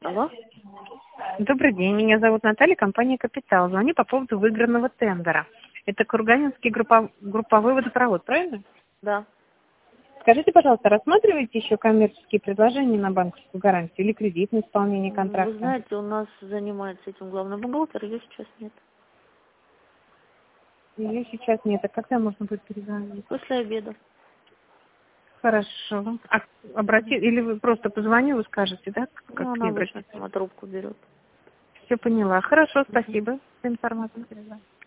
Алло? Добрый день, меня зовут Наталья, компания «Капитал». Звоню по поводу выигранного тендера. Это Курганинский групповой водопровод, правильно? Да. Скажите, пожалуйста, рассматриваете еще коммерческие предложения на банковскую гарантию или кредит на исполнение Вы контракта? знаете, у нас занимается этим главный бухгалтер, ее сейчас нет. Ее сейчас нет, а когда можно будет перезвонить? После обеда. Хорошо. Или вы просто позвоню, вы скажете, да, как Ну, к она ней обычно обратиться? сама трубку берет. Все поняла. Хорошо, спасибо за информацию.